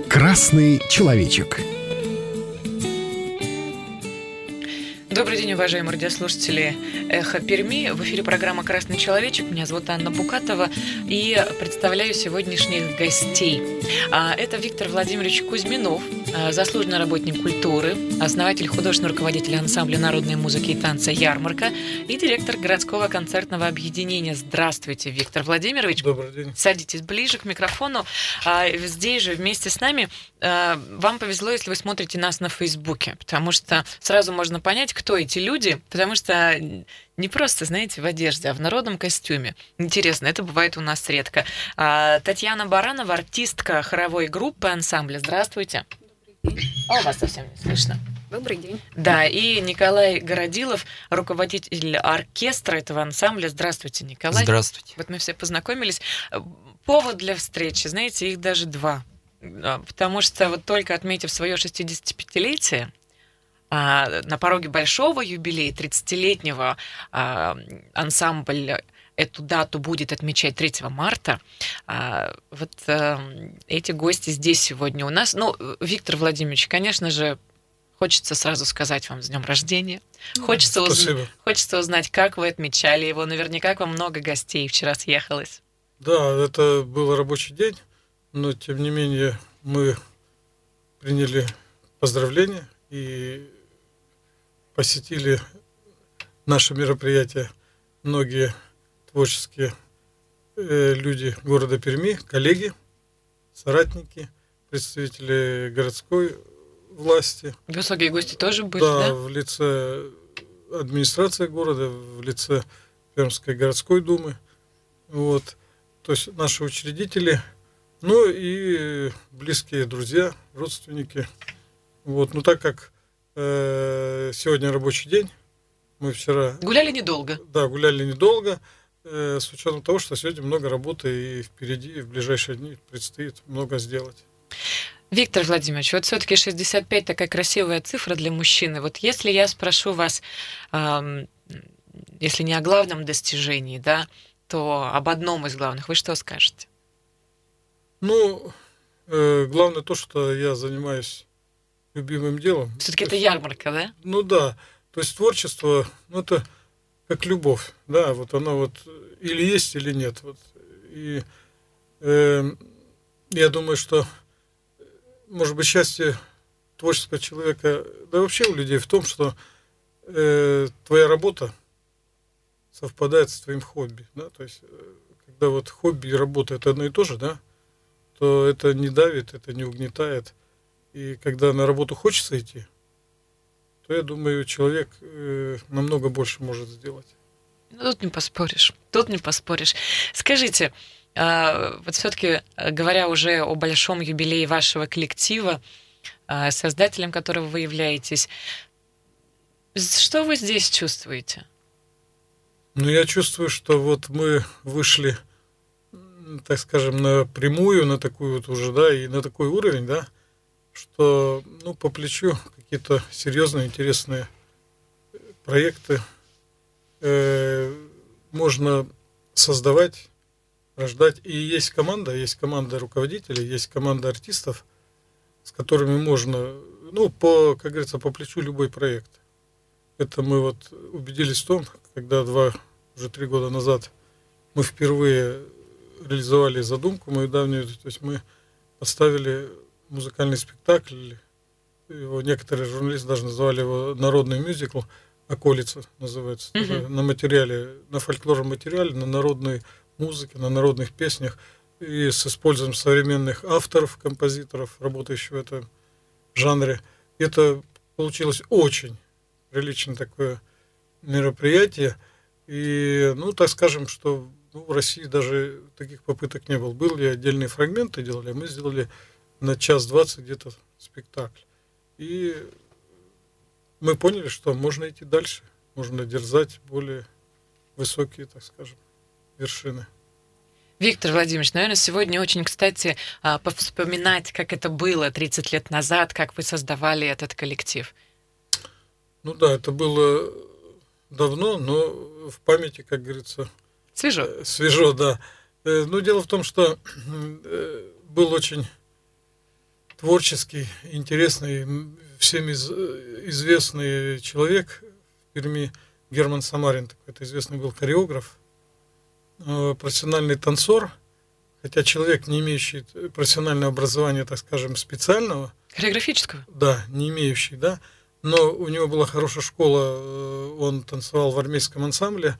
Красный человечек. Добрый день, уважаемые радиослушатели «Эхо Перми». В эфире программа «Красный человечек». Меня зовут Анна Букатова. И представляю сегодняшних гостей. Это Виктор Владимирович Кузьминов, заслуженный работник культуры, основатель, художественный руководитель ансамбля народной музыки и танца «Ярмарка» и директор городского концертного объединения. Здравствуйте, Виктор Владимирович. Добрый день. Садитесь ближе к микрофону. Здесь же вместе с нами вам повезло, если вы смотрите нас на Фейсбуке, потому что сразу можно понять, кто эти люди, потому что не просто, знаете, в одежде, а в народном костюме. Интересно, это бывает у нас редко. Татьяна Баранова, артистка хоровой группы ансамбля. Здравствуйте. У вас совсем не слышно. Добрый день. Да, и Николай Городилов, руководитель оркестра этого ансамбля. Здравствуйте, Николай. Здравствуйте. Вот мы все познакомились. Повод для встречи, знаете, их даже два. Потому что вот только отметив свое 65-летие, на пороге большого юбилея, 30-летнего, ансамбль эту дату будет отмечать 3 марта. Вот эти гости здесь сегодня у нас. Ну, Виктор Владимирович, конечно же, хочется сразу сказать вам с днем рождения. Хочется узнать, как вы отмечали его. Наверняка к вам много гостей вчера съехалось. Да, это был рабочий день, но тем не менее мы приняли поздравления и посетили наше мероприятие многие творческие люди города Перми, коллеги, соратники, представители городской власти. Высокие гости тоже были, да? Да, в лице администрации города, в лице Пермской городской думы. Вот. То есть наши учредители, ну и близкие друзья, родственники. Вот. Ну так как сегодня рабочий день, мы вчера... Гуляли недолго. Да, гуляли недолго, с учетом того, что сегодня много работы и впереди, и в ближайшие дни предстоит много сделать. Виктор Владимирович, вот все-таки 65 такая красивая цифра для мужчины. Вот если я спрошу вас, если не о главном достижении, да, то об одном из главных, вы что скажете? Ну, главное то, что я занимаюсь любимым делом. Все-таки это ярмарка, да? Ну да, то есть творчество, ну это как любовь, да, вот оно вот или есть, или нет. Вот. И я думаю, что, может быть, счастье творческого человека, да вообще у людей в том, что твоя работа совпадает с твоим хобби, да, то есть когда вот хобби и работа это одно и то же, да, то это не давит, это не угнетает. И когда на работу хочется идти, то, я думаю, человек намного больше может сделать. Ну, тут не поспоришь. Скажите, вот все-таки, говоря уже о большом юбилее вашего коллектива, создателем которого вы являетесь, что вы здесь чувствуете? Ну, я чувствую, что вот мы вышли, так скажем, напрямую, на такую вот уже, да, и на такой уровень, да, что, ну, по плечу какие-то серьезные, интересные проекты можно создавать, рождать. И есть команда руководителей, есть команда артистов, с которыми можно, ну, как говорится, по плечу любой проект. Это мы вот убедились в том, когда уже 3 года назад мы впервые реализовали задумку мою давнюю, то есть мы поставили музыкальный спектакль, его некоторые журналисты даже называли его народный мюзикл, «Околица» называется, на материале, на фольклорном материале, на народной музыке, на народных песнях, и с использованием современных авторов, композиторов, работающих в этом жанре. Это получилось очень приличное такое мероприятие, и, ну, так скажем, что в России даже таких попыток не было. Были отдельные фрагменты делали, а мы сделали на 1:20 где-то спектакль. И мы поняли, что можно идти дальше, можно дерзать более высокие, так скажем, вершины. Виктор Владимирович, наверное, сегодня очень, кстати, повспоминать, как это было 30 лет назад, как вы создавали этот коллектив. Ну да, это было давно, но в памяти, как говорится... Свежо. Свежо, да. Но дело в том, что был очень творческий, интересный, всем известный человек в Перми, Герман Самарин, такой, это известный был хореограф, профессиональный танцор, хотя человек, не имеющий профессионального образования, так скажем, специального. Хореографического? Да, не имеющий, да. Но у него была хорошая школа, он танцевал в армейском ансамбле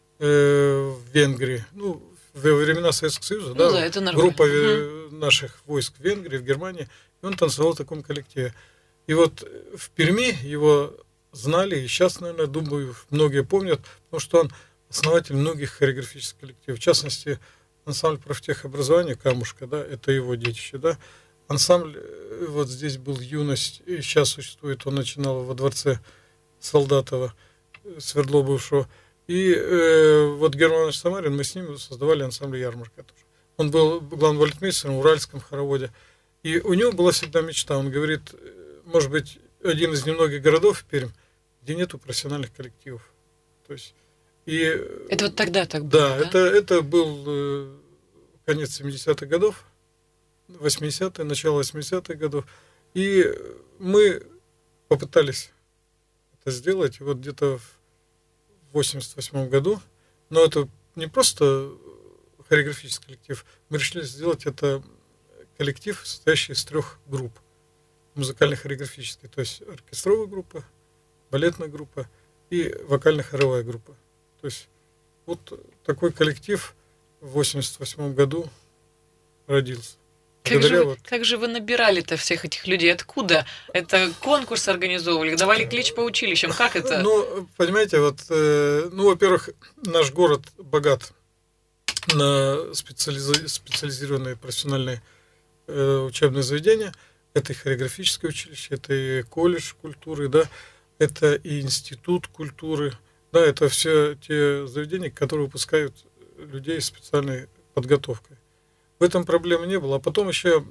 в Венгрии, ну, во времена Советского Союза, Ну, да, да, это нормально. группа наших войск в Венгрии, в Германии, и он танцевал в таком коллективе. И вот в Перми его знали, и сейчас, наверное, думаю, многие помнят, потому что он основатель многих хореографических коллективов. В частности, ансамбль профтехобразования «Камушка», да, это его детище, да. Ансамбль, вот здесь был «Юность», и сейчас существует, он начинал во дворце Солдатова, Свердлова бывшего. И вот Герман Иванович Самарин, мы с ним создавали ансамбль «Ярмарка» тоже. Он был главным балетмейстером в Уральском хороводе. И у него была всегда мечта. Он говорит, может быть, один из немногих городов в Пермь, где нету профессиональных коллективов. То есть, и, Это вот тогда так было, да? Это был конец 70-х годов, 80-е, начало 80-х годов. И мы попытались это сделать. Вот где-то в 88 году, но это не просто хореографический коллектив, мы решили сделать это коллектив, состоящий из 3 групп музыкально-хореографической, то есть оркестровая группа, балетная группа и вокально-хоровая группа. То есть вот такой коллектив в 88 году родился. Как же вы набирали-то всех этих людей? Откуда? Это конкурс организовывали? Давали клич по училищам? Как это? Ну, понимаете, вот, ну, во-первых, наш город богат на специализированные профессиональные учебные заведения. Это и хореографическое училище, это и колледж культуры, да, это и институт культуры, да, это все те заведения, которые выпускают людей с специальной подготовкой. В этом проблемы не было. А потом еще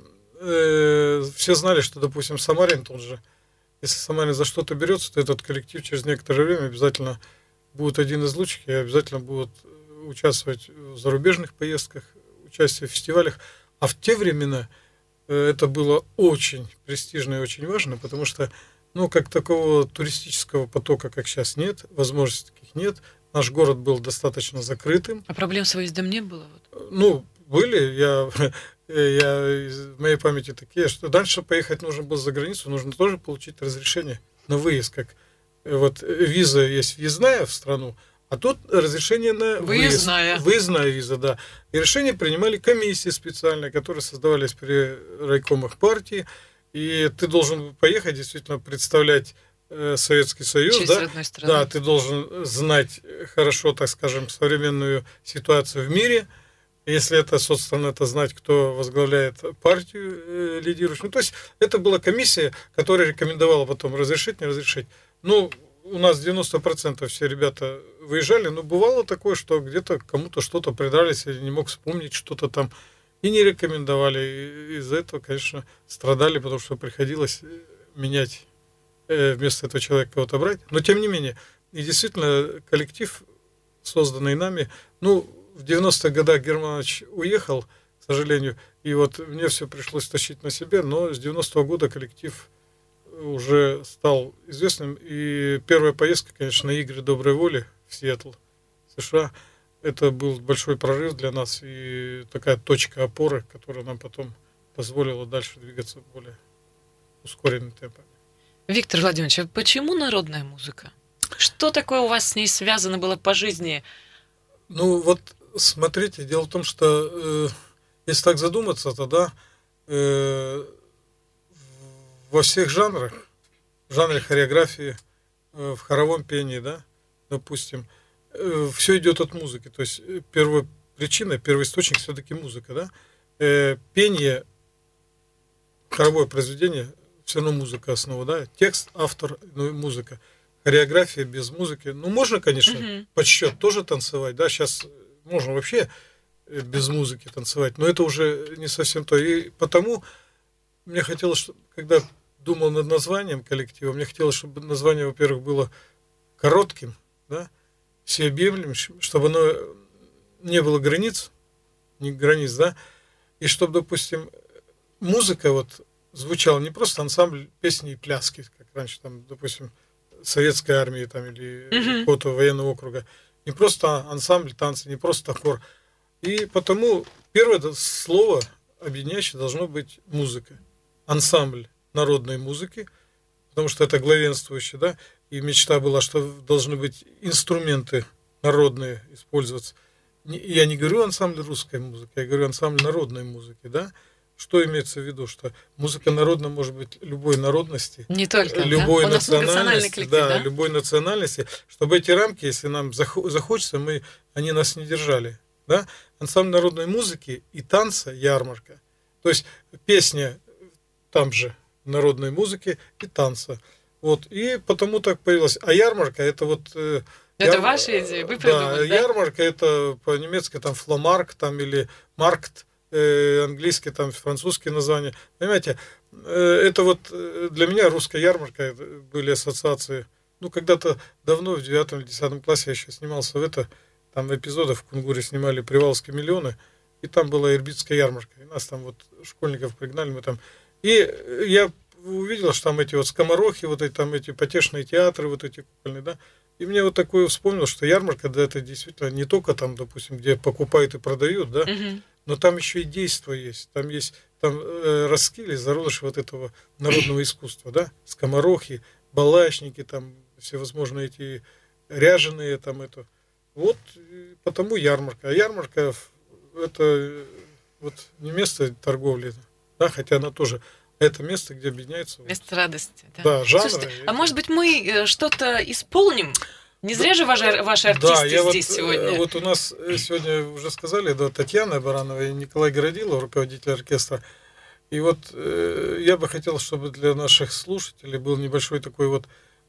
все знали, что, допустим, Самарин тот же, если Самарин за что-то берется, то этот коллектив через некоторое время обязательно будет один из лучших и обязательно будут участвовать в зарубежных поездках, участие в фестивалях. А в те времена это было очень престижно и очень важно, потому что, ну, как такого туристического потока, как сейчас, нет, возможностей таких нет. Наш город был достаточно закрытым. А проблем с выездом не было? Ну, были, в моей памяти такие, что дальше поехать нужно было за границу, нужно тоже получить разрешение на выезд, как вот виза есть въездная в страну, а тут разрешение на выезд. Выездная виза, да. И решения принимали комиссии специальные, которые создавались при райкомах партии, и ты должен поехать, действительно представлять Советский Союз, честь да? родной страны. Да, ты должен знать хорошо, так скажем, современную ситуацию в мире. Если это, собственно, это знать, кто возглавляет партию лидирующую. Ну, то есть это была комиссия, которая рекомендовала потом разрешить, не разрешить. Ну, у нас 90% все ребята выезжали, но бывало такое, что где-то кому-то что-то придрались, или не мог вспомнить что-то там, и не рекомендовали. И из-за этого, конечно, страдали, потому что приходилось менять, вместо этого человека кого-то брать. Но тем не менее, и действительно, коллектив, созданный нами, ну, в 90-х годах Германович уехал, к сожалению, и вот мне все пришлось тащить на себе, но с 90-го года коллектив уже стал известным. И первая поездка, конечно, на игры доброй воли в Сиэтл, США, это был большой прорыв для нас и такая точка опоры, которая нам потом позволила дальше двигаться более ускоренным темпом. Виктор Владимирович, а почему народная музыка? Что такое у вас с ней связано было по жизни? Ну вот, смотрите, дело в том, что если так задуматься, тогда во всех жанрах, в жанре хореографии, в хоровом пении, да, допустим, все идет от музыки. То есть первая причина, первый источник все-таки музыка, да. Пение, хоровое произведение, все равно музыка основа, да. Текст, автор, ну и музыка. Хореография без музыки. Ну, можно, конечно, под счет тоже танцевать, да, сейчас можно вообще без музыки танцевать, но это уже не совсем то. И потому мне хотелось, когда думал над названием коллектива, мне хотелось, чтобы название, во-первых, было коротким, да, всеобъемлющим, чтобы оно не было границ, да, и чтобы, допустим, музыка вот звучал не просто ансамбль песни и пляски, как раньше, там, допустим, советской армии там, или какого-то военного округа. Не просто ансамбль танца, не просто хор. И потому первое слово объединяющее должно быть музыка. Ансамбль народной музыки, потому что это главенствующее, да, и мечта была, что должны быть инструменты народные использоваться. Я не говорю ансамбль русской музыки, я говорю ансамбль народной музыки, да. Что имеется в виду, что музыка народная может быть любой народности, не только, любой да? национальности, коллектив, да, да, любой национальности, чтобы эти рамки, если нам захочется, они нас не держали, да. Ансамбль народной музыки и танца ярмарка, то есть песня там же народной музыки и танца, вот, и потому так появилась. А ярмарка это вот это ваша идея, вы придумали, да? Ярмарка это по-немецки там фломарк там или маркт, английский, там, французские названия. Понимаете, это вот для меня русская ярмарка были ассоциации. Ну, когда-то давно, в 9 или 10 классе я еще снимался там эпизодов в Кунгуре снимали «Приваловские миллионы», и там была Ирбитская ярмарка. И нас там вот, школьников пригнали, мы там. И я увидел, что там эти вот скоморохи, вот эти, там эти потешные театры, вот эти кукольные, да. И мне вот такое вспомнил, что ярмарка, да, это действительно не только там, допустим, где покупают и продают, да, но там еще и действо есть. Там есть раскили зародыши вот этого народного искусства, да, скоморохи, балачники, там всевозможные эти ряженые, там это. Вот потому ярмарка. А ярмарка это вот не место торговли, да, хотя она тоже. Это место, где объединяется... Место радости. Да, жанры. Слушайте, а может быть мы что-то исполним? Не зря же ваши артисты здесь сегодня. Вот у нас сегодня уже сказали, да, Татьяна Баранова и Николай Городилов, руководитель оркестра. И вот я бы хотел, чтобы для наших слушателей был небольшой такой вот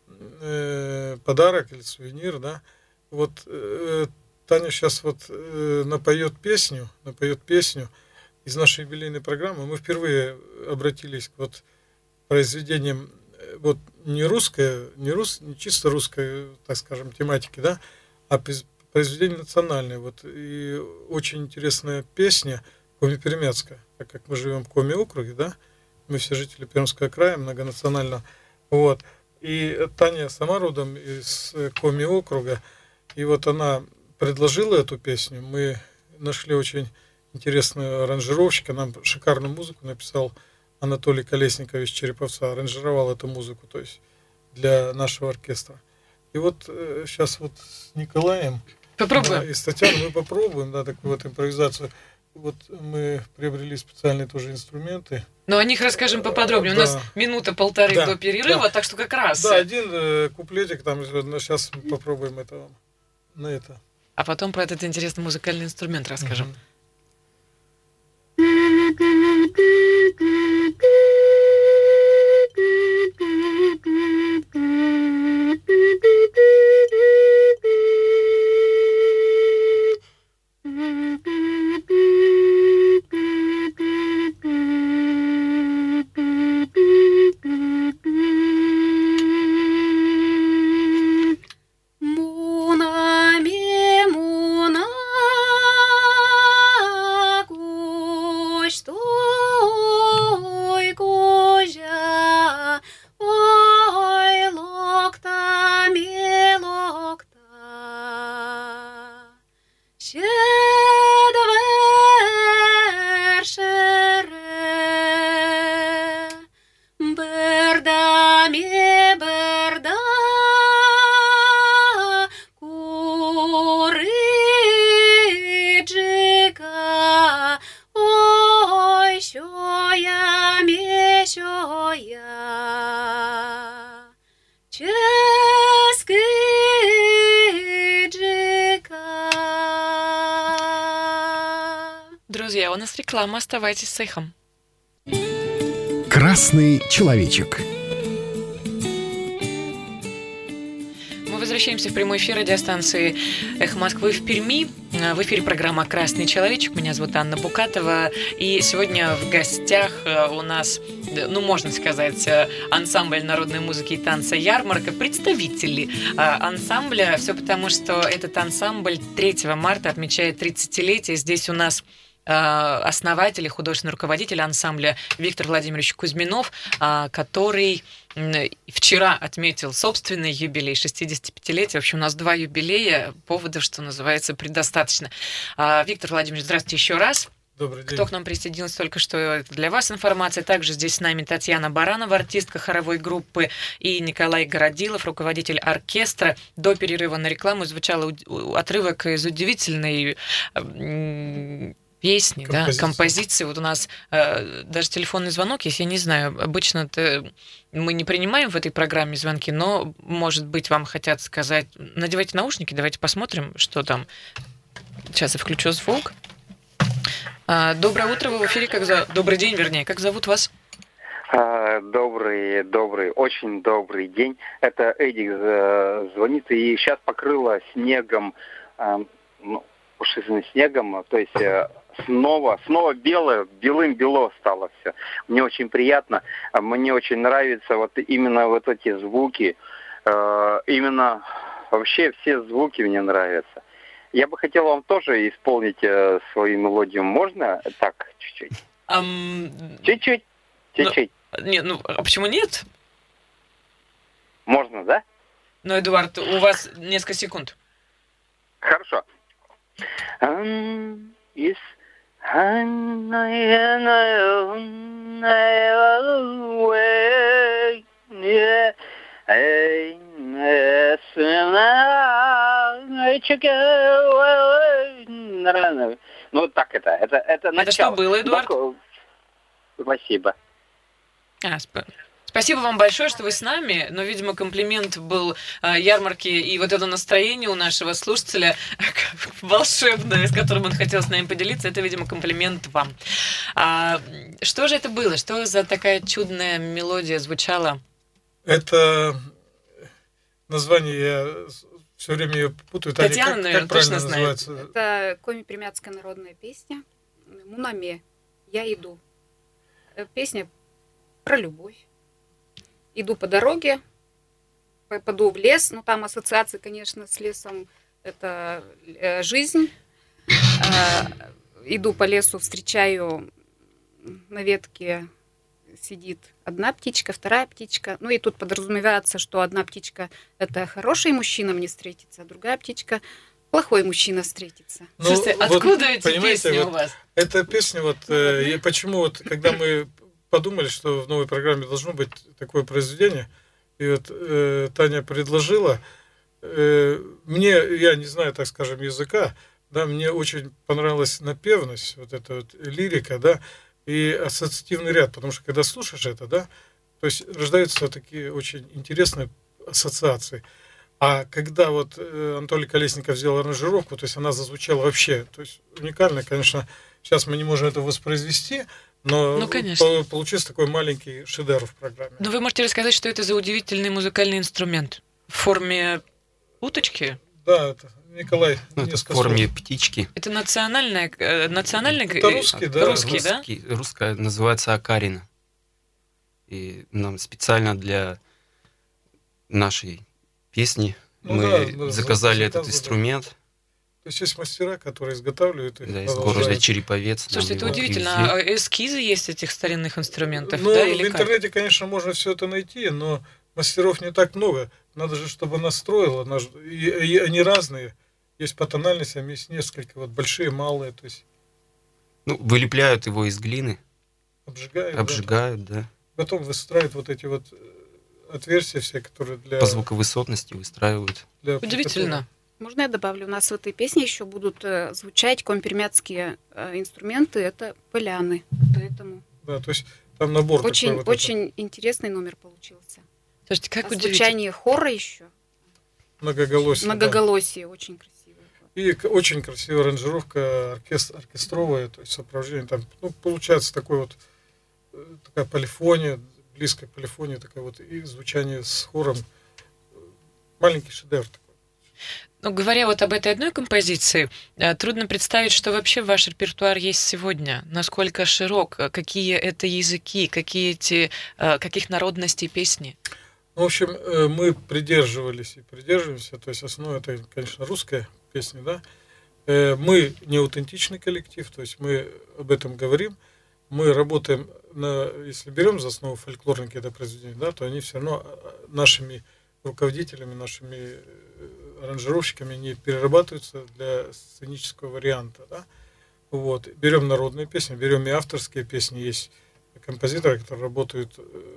подарок или сувенир, да. Вот Таня сейчас вот напоет песню из нашей юбилейной программы. Мы впервые обратились к вот произведениям вот не чисто русской, так скажем, тематики, да, а произведение национальное. Вот, и очень интересная песня Коми-Перемяцкая, так как мы живем в Коми-округе, да, мы все жители Пермского края, многонационально. Вот. И Таня сама родом из Коми-округа, и вот она предложила эту песню. Мы нашли очень интересного аранжировщика, нам шикарную музыку написал Анатолий Колесников из Череповца, аранжировал эту музыку, то есть для нашего оркестра. И вот сейчас вот с Николаем и с Татьяной мы попробуем, да, такую вот импровизацию. Вот мы приобрели специальные тоже инструменты. Но о них расскажем поподробнее. Да. У нас минута-полторы до перерыва, так что как раз. Да, один куплетик, там сейчас мы попробуем это на это. А потом про этот интересный музыкальный инструмент расскажем. Друзья, у нас реклама, оставайтесь с эхом. Красный человечек. Мы возвращаемся в прямой эфир радиостанции «Эхо Москвы» в Перми. В эфире программа «Красный человечек». Меня зовут Анна Букатова. И сегодня в гостях у нас, ну, можно сказать, ансамбль народной музыки и танца «Ярмарка», представители ансамбля. Все потому, что этот ансамбль 3 марта отмечает 30-летие. Здесь у нас основатель и художественный руководитель ансамбля Виктор Владимирович Кузьминов, который вчера отметил собственный юбилей, 65-летие. В общем, у нас 2 юбилея, поводов, что называется, предостаточно. Виктор Владимирович, здравствуйте еще раз. Добрый день. Кто к нам присоединился только что, это для вас информация. Также здесь с нами Татьяна Баранова, артистка хоровой группы, и Николай Городилов, руководитель оркестра. До перерыва на рекламу звучал отрывок из удивительной песни, композиции. Вот у нас даже телефонный звонок есть, я не знаю, обычно мы не принимаем в этой программе звонки, но, может быть, вам хотят сказать, надевайте наушники, давайте посмотрим, что там. Сейчас я включу звук. Доброе утро, вы в эфире. Добрый день, вернее. Как зовут вас? Добрый, очень добрый день. Это Эдик звонит, и сейчас покрыло снегом, пушистым снегом, то есть снова белым-бело стало все. Мне очень приятно, мне очень нравятся вот именно вот эти звуки, именно вообще все звуки мне нравятся. Я бы хотел вам тоже исполнить свою мелодию. Можно так, чуть-чуть? Чуть-чуть. Нет, а почему нет? Можно, да? Ну, Эдуард, у вас несколько секунд. Хорошо. Ну, так это начало. Это что было, Эдуард? Спасибо. Спасибо вам большое, что вы с нами, но, видимо, комплимент был ярмарки, и вот это настроение у нашего слушателя волшебное, с которым он хотел с нами поделиться, это, видимо, комплимент вам. Что же это было? Что за такая чудная мелодия звучала? Это название, я все время ее путаю. Татьяна, Таня, наверное, как правильно точно знает. называется? Это коми-примятская народная песня «Мунаме. Я иду». Песня про любовь. Иду по дороге, попаду в лес, но там ассоциации, конечно, с лесом, это жизнь. Иду по лесу, встречаю, на ветке сидит одна птичка, вторая птичка. Ну и тут подразумевается, что одна птичка – это хороший мужчина мне встретится, а другая птичка – плохой мужчина встретится. Слушайте, откуда эти песни у вас? Эта песня, почему когда мы подумали, что в новой программе должно быть такое произведение, и вот Таня предложила, я не знаю, так скажем, языка, да, мне очень понравилась напевность, вот эта вот лирика, да, и ассоциативный ряд, потому что когда слушаешь это, да, то есть рождаются такие очень интересные ассоциации. А когда вот Анатолий Колесников сделал аранжировку, то есть она зазвучала вообще, то есть уникально, конечно, сейчас мы не можем это воспроизвести, но получился такой маленький шедевр в программе. Но вы можете рассказать, что это за удивительный музыкальный инструмент? В форме уточки? Да, это Николай. Это в форме птички. Это национальный? Это русский, да? Русский, да? Русская называется акарина. И нам специально для нашей песни мы заказали этот инструмент. То есть есть мастера, которые изготавливают их. Да, из города Череповец. Слушайте, это удивительно. А эскизы есть этих старинных инструментов? Ну, да, в интернете, конечно, можно все это найти, но мастеров не так много. Надо же, чтобы настроило. И они разные. Есть по тональностям, есть несколько, вот большие, малые. То есть... Ну, вылепляют его из глины. Обжигают, да. Потом выстраивают вот эти вот отверстия все, которые для... По звуковысотности выстраивают. Удивительно. Можно я добавлю? У нас в этой песне еще будут звучать коми-примятские инструменты, это поляны. Поэтому да, то есть там набор очень, такой очень интересный номер получился. Слушайте, как удивительно. Звучание хора еще. Многоголосие, да. Очень красивое. И очень красивая аранжировка оркестровая, то есть сопровождение. Там, получается такая полифония, близкая к полифонии, такая вот, и звучание с хором. Маленький шедевр такой. Ну, говоря вот об этой одной композиции, трудно представить, что вообще ваш репертуар есть сегодня. Насколько широк, какие это языки, каких народностей песни? В общем, мы придерживались и придерживаемся, то есть основа это, конечно, русская песня, да, Мы не аутентичный коллектив, то есть мы об этом говорим. Мы работаем, если берем за основу фольклорные какие-то произведения, да, то они все равно нашими руководителями, нашими аранжировщиками не перерабатываются для сценического варианта. Да. Вот. Берем народные песни, берем и авторские песни. Есть композиторы, которые работают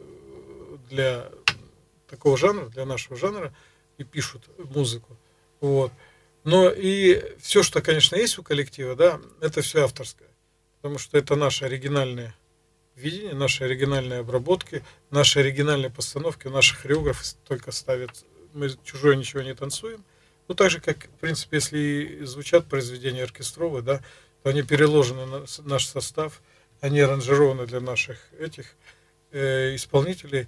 для такого жанра, для нашего жанра, и пишут музыку. Вот. Но и все, что, конечно, есть у коллектива, да, это все авторское. Потому что это наше оригинальное видение, наши оригинальные обработки, наши оригинальные постановки. Наши хореографы только ставят, мы чужое ничего не танцуем. Ну, так же, как, в принципе, если и звучат произведения оркестровые, да, то они переложены на наш состав, они аранжированы для наших этих исполнителей.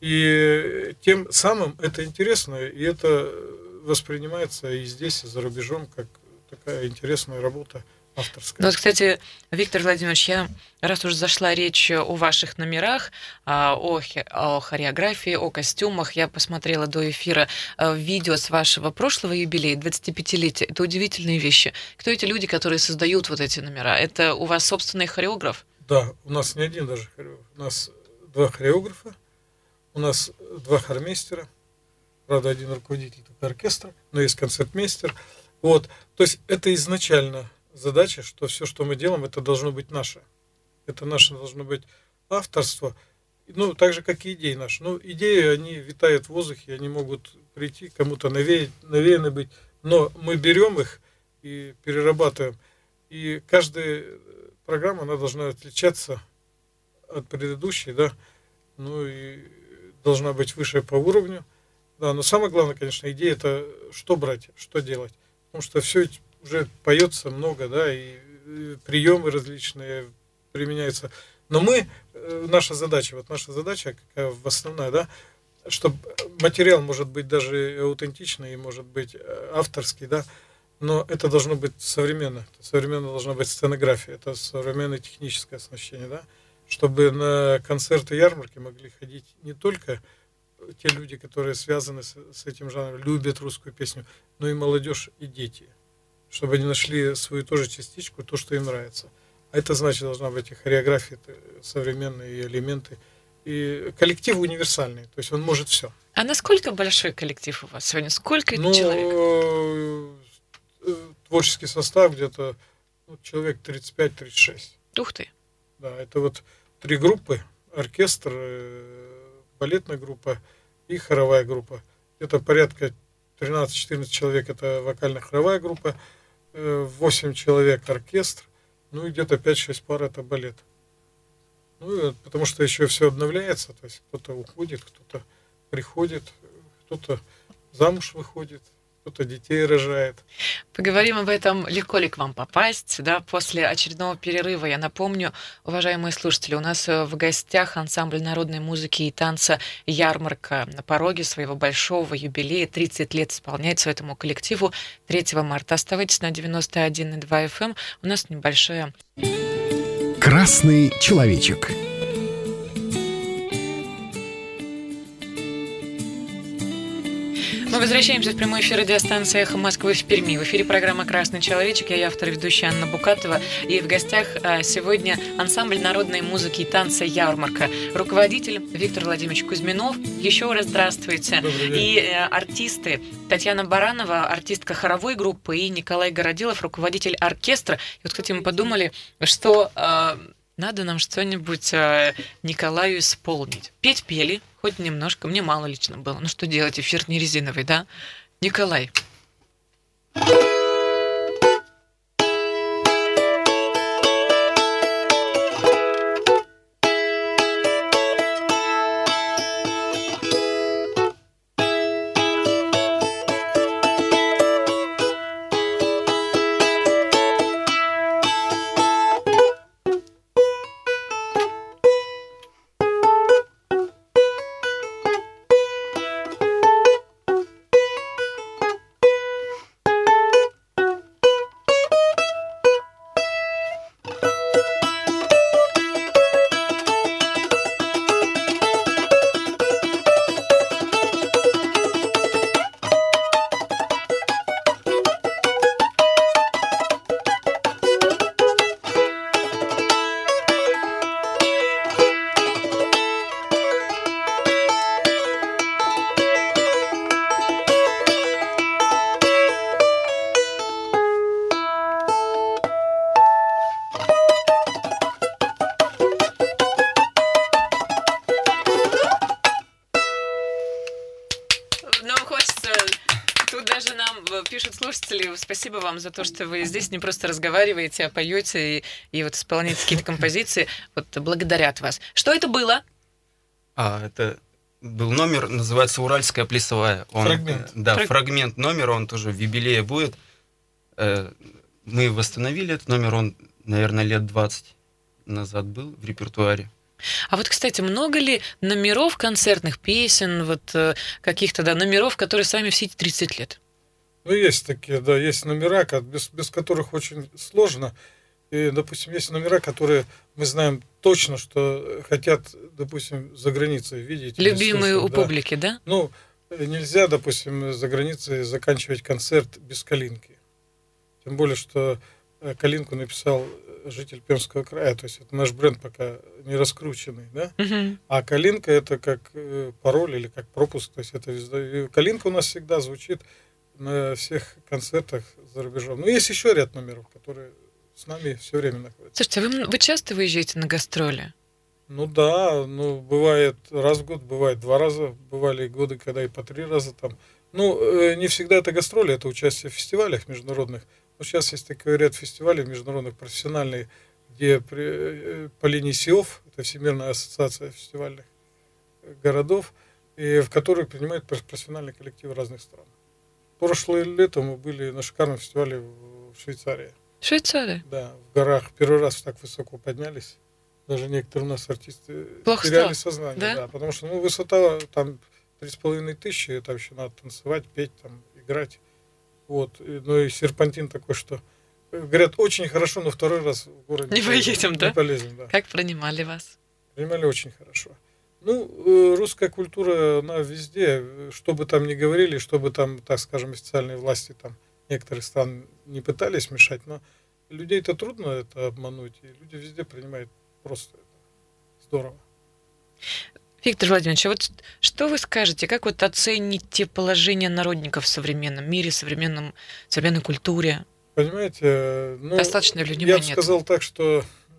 И тем самым это интересно, и это воспринимается и здесь, и за рубежом, как такая интересная работа авторская. Ну вот, кстати, Виктор Владимирович, раз уж зашла речь о ваших номерах, о хореографии, о костюмах, я посмотрела до эфира видео с вашего прошлого юбилея, 25-летия. Это удивительные вещи. Кто эти люди, которые создают вот эти номера? Это у вас собственный хореограф? Да, у нас не один даже хореограф. У нас 2 хореографа, у нас 2 хормейстера, правда, один руководитель оркестра, но есть концертмейстер. Вот. То есть это изначально задача, что все, что мы делаем, это должно быть наше. Это наше должно быть авторство, ну, так же, как и идеи наши. Ну, идеи, они витают в воздухе, они могут прийти, кому-то навеяны быть, но мы берем их и перерабатываем. И каждая программа, она должна отличаться от предыдущей, да, ну, и должна быть выше по уровню. Да, но самое главное, конечно, идея – это что брать, что делать. Потому что все уже поется много, да, и приемы различные применяются. Но наша задача, какая основная, да, чтобы материал может быть даже аутентичный и может быть авторский, да, но это должно быть современно. Современно должна быть сценография, это современное техническое оснащение, да, чтобы на концерты ярмарки могли ходить не только те люди, которые связаны с этим жанром, любят русскую песню, но и молодежь, и дети, чтобы они нашли свою тоже частичку, то, что им нравится. А это значит, должна быть и хореография, современные и элементы, и коллектив универсальный, то есть он может все. А насколько большой коллектив у вас сегодня? Сколько человек? Творческий состав где-то человек 35-36. Ух ты! Да, это вот 3 группы: оркестр, балетная группа и хоровая группа. Это порядка 13-14 человек, это вокально-хоровая группа, 8 человек оркестр, ну и где-то 5-6 пар это балет. Ну, потому что еще все обновляется, то есть кто-то уходит, кто-то приходит, кто-то замуж выходит, кто-то детей рожает. Поговорим об этом, легко ли к вам попасть, да, после очередного перерыва. Я напомню, уважаемые слушатели, у нас в гостях ансамбль народной музыки и танца «Ярмарка» на пороге своего большого юбилея. 30 лет исполняется этому коллективу 3 марта. Оставайтесь на 91,2 FM. У нас небольшая... Красный человечек. Мы возвращаемся в прямой эфир радиостанции «Эхо Москвы» в Перми. В эфире программа «Красный человечек». Я автор и ведущая Анна Букатова. И в гостях сегодня ансамбль народной музыки и танца «Ярмарка». Руководитель Виктор Владимирович Кузьминов. Еще раз здравствуйте. И артисты Татьяна Баранова, артистка хоровой группы, и Николай Городилов, руководитель оркестра. И вот, кстати, мы подумали, что... надо нам что-нибудь Николаю исполнить. Петь пели, хоть немножко, мне мало лично было. Ну что делать, эфир не резиновый, да? Николай. даже нам пишут слушатели, спасибо вам за то, что вы здесь не просто разговариваете, а поете и вот исполняете какие-то композиции, вот благодарят вас. Что это было? Это был номер, называется «Уральская плясовая». Фрагмент. Да, фрагмент номера, он тоже в юбилее будет. Мы восстановили этот номер, он, наверное, лет 20 назад был в репертуаре. А вот, кстати, много ли номеров концертных песен, вот каких-то, да, номеров, которые с вами все эти 30 лет? Ну, есть такие, да, есть номера, без которых очень сложно. И, допустим, есть номера, которые мы знаем точно, что хотят, допустим, за границей видеть. Любимые у да. публики, да? Ну, нельзя, допустим, за границей заканчивать концерт без «Калинки». Тем более, что «Калинку» написал житель Пермского края, то есть это наш бренд пока не раскрученный, да? Угу. А «Калинка» это как пароль или как пропуск, то есть это и «Калинка» у нас всегда звучит на всех концертах за рубежом. Но есть еще ряд номеров, которые с нами все время находятся. Слушайте, вы часто выезжаете на гастроли? Ну да, ну бывает раз в год, бывает 2 раза, бывали годы, когда и по 3 раза там. Ну, не всегда это гастроли, это участие в фестивалях международных. Вот сейчас есть такой ряд фестивалей международных, профессиональных, где по линии СИОФ, это Всемирная ассоциация фестивальных городов, и в которых принимают профессиональные коллективы разных стран. Прошлое лето мы были на шикарном фестивале в Швейцарии. Швейцария? Да, в горах. Первый раз так высоко поднялись. Даже некоторые у нас артисты Плохо теряли стало? сознание. Да? Да, потому что высота там 3500, там еще надо танцевать, петь, там, играть. Вот. Ну и серпантин такой, что говорят, очень хорошо, но второй раз в город Не поедем, да? Не полезем, да. Как принимали вас? Принимали очень хорошо. Ну, русская культура, она везде, что бы там ни говорили, что бы там, так скажем, официальные власти там некоторых стран не пытались мешать, но людей-то трудно это обмануть, и люди везде принимают просто это. Здорово. Виктор Владимирович, а вот что вы скажете, как вот оцените положение народников в современном мире, в современной культуре? Понимаете, ну, Достаточно ли я внимания бы сказал так, что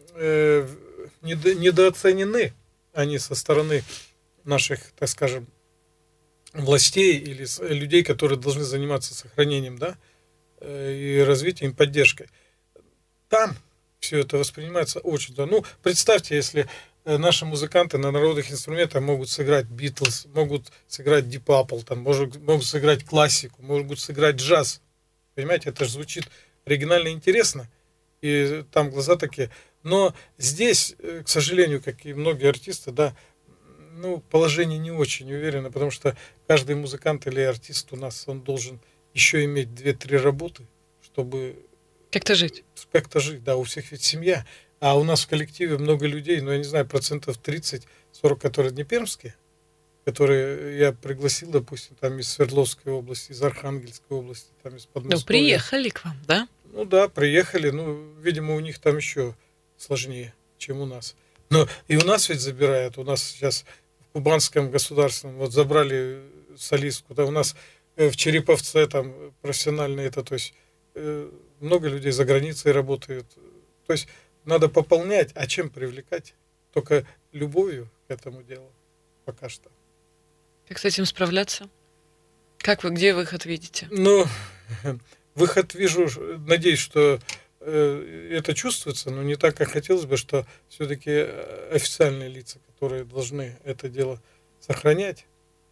недооценены они со стороны наших, так скажем, властей или людей, которые должны заниматься сохранением, да, и развитием, поддержкой. Там все это воспринимается очень... Да. Ну, представьте, если наши музыканты на народных инструментах могут сыграть Битлз, могут сыграть Deep Purple, там, могут сыграть классику, могут сыграть джаз. Понимаете, это же звучит оригинально интересно, и там глаза такие. Но здесь, к сожалению, как и многие артисты, да, ну, положение не очень уверенно, потому что каждый музыкант или артист у нас, он должен еще иметь 2-3 работы, чтобы... Как-то жить. Как-то жить, да, у всех ведь семья. А у нас в коллективе много людей, ну, я не знаю, 30-40%, которые не пермские, которые я пригласил, допустим, там из Свердловской области, из Архангельской области, там из Подмосковья. Ну, приехали к вам, да? Ну да, приехали, ну, видимо, у них там еще сложнее, чем у нас. Но и у нас ведь забирают, у нас сейчас в Кубанском государственном, вот забрали солистку, да, у нас в Череповце там профессиональные, это, то есть много людей за границей работают, то есть надо пополнять, а чем привлекать? Только любовью к этому делу пока что. Как с этим справляться? Где выход видите? Ну, выход вижу, надеюсь, что это чувствуется, но не так, как хотелось бы, что все-таки официальные лица, которые должны это дело сохранять,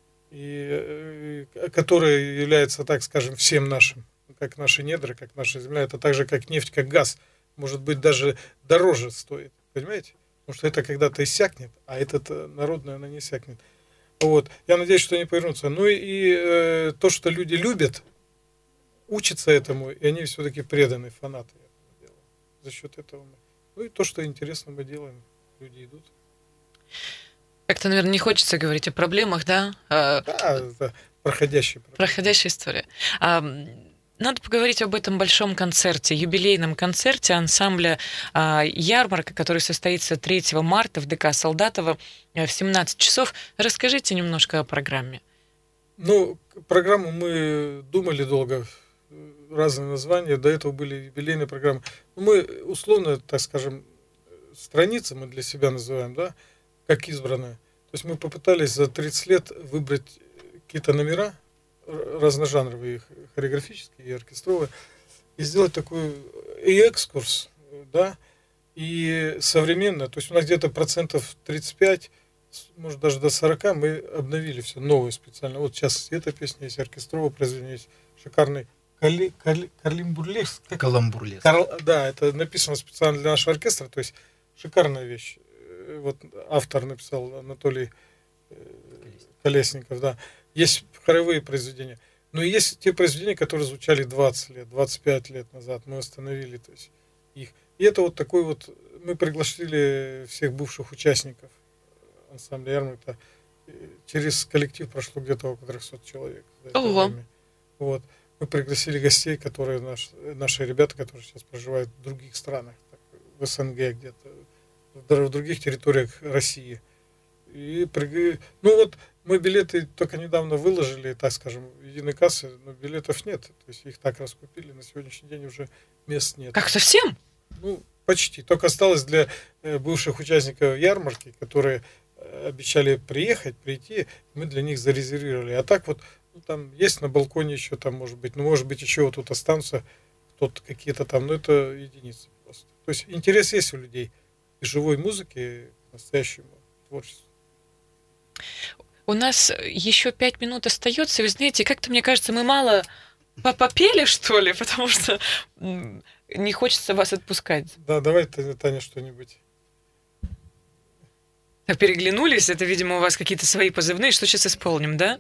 и которые являются, так скажем, всем нашим, как наши недра, как наша земля, это так же, как нефть, как газ, может быть, даже дороже стоит, понимаете? Потому что это когда-то иссякнет, а это народное, оно не иссякнет. Вот. Я надеюсь, что они повернутся. Ну и то, что люди любят, учатся этому, и они все-таки преданы, фанаты этому делу. За счет этого мы. Ну и то, что интересно мы делаем, люди идут. Как-то, наверное, не хочется говорить о проблемах, да? Да, это проходящая проблема. Проходящая история. Надо поговорить об этом большом концерте, юбилейном концерте ансамбля «Ярмарка», который состоится 3 марта в ДК Солдатова в 17 часов. Расскажите немножко о программе. Ну, программу мы думали долго, разные названия, до этого были юбилейные программы. Мы условно, так скажем, страницы мы для себя называем, да, как избранные. То есть мы попытались за 30 лет выбрать какие-то номера разножанровые, хореографические и оркестровые, и сделать такой и экскурс, да, и современно. То есть у нас где-то 35%, может даже до 40% мы обновили все новое специально. Вот сейчас эта песня есть, оркестровое произведение есть, шикарный Каламбурлес. Да, это написано специально для нашего оркестра, то есть шикарная вещь. Вот автор написал Анатолий Колесников, да. Есть хоровые произведения. Но есть те произведения, которые звучали 20 лет, 25 лет назад. Мы восстановили, то есть, их. И это вот такой вот... Мы пригласили всех бывших участников ансамбля «Ярмарка». Через коллектив прошло где-то около 300 человек. Вот. Мы пригласили гостей, которые наши ребята, которые сейчас проживают в других странах, так, в СНГ где-то, в других территориях России. И, ну вот, мы билеты только недавно выложили, так скажем, в единой кассе, но билетов нет. То есть их так раскупили, на сегодняшний день уже мест нет. Как совсем? Ну, почти. Только осталось для бывших участников ярмарки, которые обещали прийти, мы для них зарезервировали. А так вот, ну, там есть на балконе еще, там, может быть еще вот тут останутся кто-то какие-то там, но это единицы просто. То есть интерес есть у людей к живой музыке, к настоящему творчеству. У нас еще 5 минут остается, и вы знаете, как-то, мне кажется, мы мало попели, что ли, потому что не хочется вас отпускать. Да, давай, Таня, что-нибудь. Так переглянулись, это, видимо, у вас какие-то свои позывные, что сейчас исполним, да?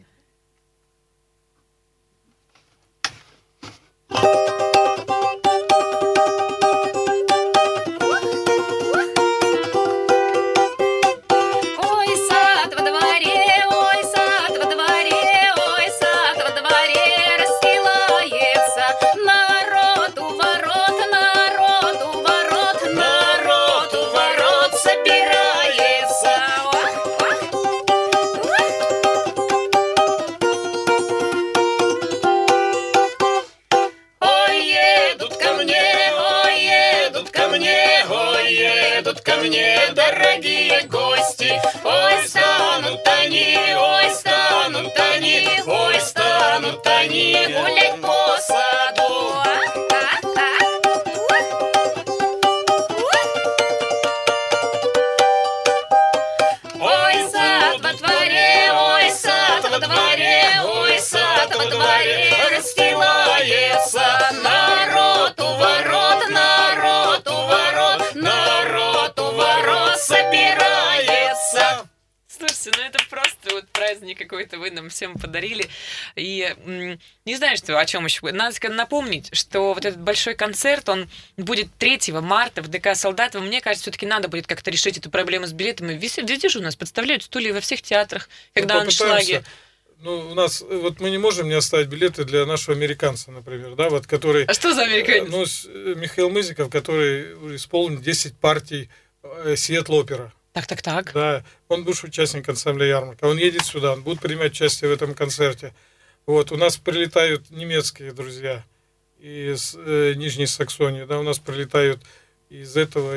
Какой-то вы нам всем подарили. И не знаю, о чем еще. Надо напомнить, что вот этот большой концерт, он будет 3 марта в ДК Солдатова. Мне кажется, все-таки надо будет как-то решить эту проблему с билетами. Везде же у нас подставляют стулья во всех театрах, когда аншлаги. Ну, у нас, вот мы не можем не оставить билеты для нашего американца, например, да, вот который... А что за американец? Ну, Михаил Мызиков, который исполнил 10 партий Сиэтл-опера. Так. Да, он бывший участник ансамбля «Ярмарка». Он едет сюда, он будет принимать участие в этом концерте. Вот, у нас прилетают немецкие друзья из Нижней Саксонии, да, у нас прилетают из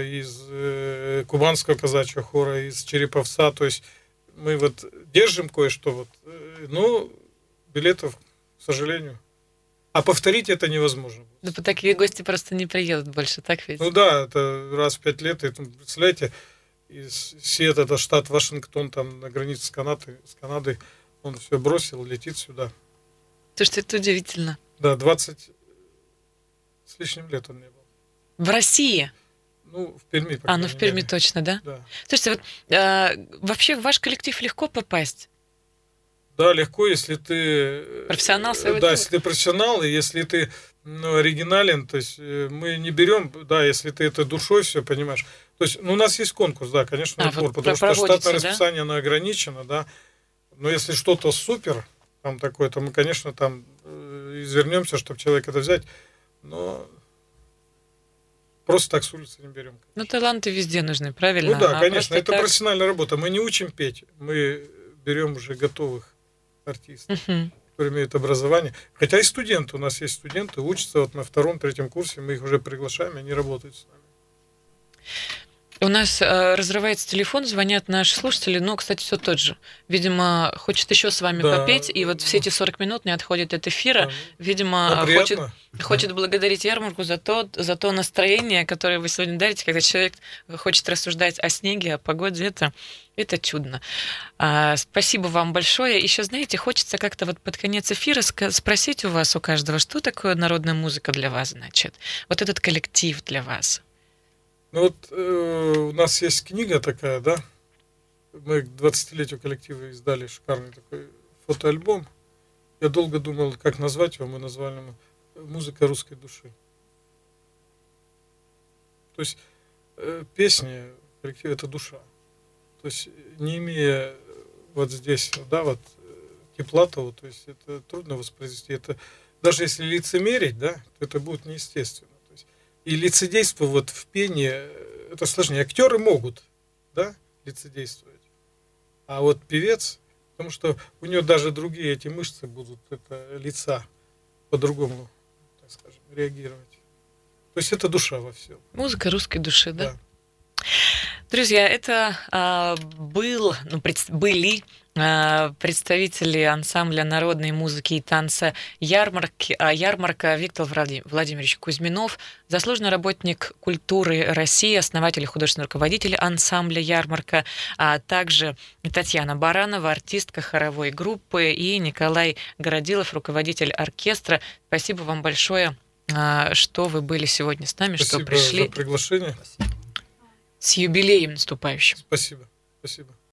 кубанского казачьего хора, из Череповца. То есть мы вот держим кое-что, вот, но билетов, к сожалению. А повторить это невозможно. Да, такие гости просто не приедут больше, так ведь? Ну да, это раз в 5 лет, и, представляете, из Сиэтла, это штат Вашингтон, там на границе с Канадой, он все бросил, летит сюда. Слушайте, это удивительно. Да, 20 с лишним лет он не был. В России? Ну, в Перми. В Перми точно, да? Да. Слушайте, вот вообще в ваш коллектив легко попасть? Да, легко, если ты... Профессионал своего дела. дела. Если ты профессионал, и если ты оригинален, то есть мы не берем, да, если ты это душой все понимаешь. То есть, у нас есть конкурс, да, конечно, отбор, вот потому что штатное расписание, оно ограничено, да. Но если что-то супер, там такое, то мы, конечно, там извернемся, чтобы человек это взять, но просто так с улицы не берем. Конечно. Ну, таланты везде нужны, правильно? Ну да, конечно, это так... профессиональная работа. Мы не учим петь, мы берем уже готовых артистов, которые имеют образование. Хотя и студенты, у нас есть студенты, учатся вот на 2-3 курсе, мы их уже приглашаем, и они работают с нами. У нас разрывается телефон, звонят наши слушатели, но, кстати, все тот же. Видимо, хочет еще с вами Да. попеть, и вот все эти 40 минут не отходит от эфира. Ну, Видимо, приятно. хочет благодарить ярмарку за то настроение, которое вы сегодня дарите, когда человек хочет рассуждать о снеге, о погоде. Это чудно. Спасибо вам большое. Еще, знаете, хочется как-то вот под конец эфира спросить у вас, у каждого, что такое народная музыка для вас, значит? Вот этот коллектив для вас. Ну вот у нас есть книга такая, да? Мы к 20-летию коллектива издали шикарный такой фотоальбом. Я долго думал, как назвать его. Мы назвали его «Музыка русской души». То есть песни коллектива — это душа. То есть не имея вот здесь, да, вот тепла того, то есть это трудно воспроизвести. Это даже если лицемерить, да, то это будет неестественно. То есть, и лицедейство вот в пении это сложнее. Актеры могут, да, лицедействовать, а вот певец, потому что у него даже другие эти мышцы будут, это лица, по-другому, так скажем, реагировать. То есть это душа во всем. Музыка русской души, да? Да. Друзья, это были представители ансамбля народной музыки и танца «Ярмарка» Виктор Владимирович Кузьминов, заслуженный работник культуры России, основатель и художественный руководитель ансамбля «Ярмарка», а также Татьяна Баранова, артистка хоровой группы, и Николай Городилов, руководитель оркестра. Спасибо вам большое, что вы были сегодня с нами, Спасибо что пришли. за приглашение. С юбилеем наступающим. Спасибо. Спасибо.